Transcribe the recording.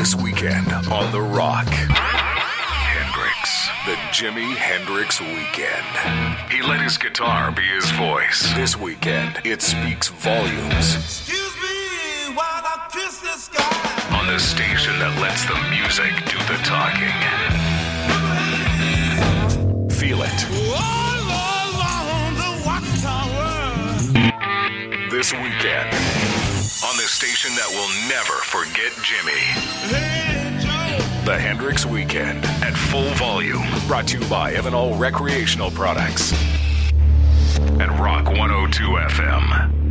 This weekend on The Rock. Hendrix, the Jimi Hendrix Weekend. He let his guitar be his voice. This weekend, it speaks volumes. Excuse me while I kiss the sky. On the station that lets the music do the talking. Feel it. All along the watchtower. This weekend, on the station that will never forget Jimmy. Hey, Joe. The Hendrix Weekend at full volume. Brought to you by Evanol Recreational Products. At Rock 102 FM.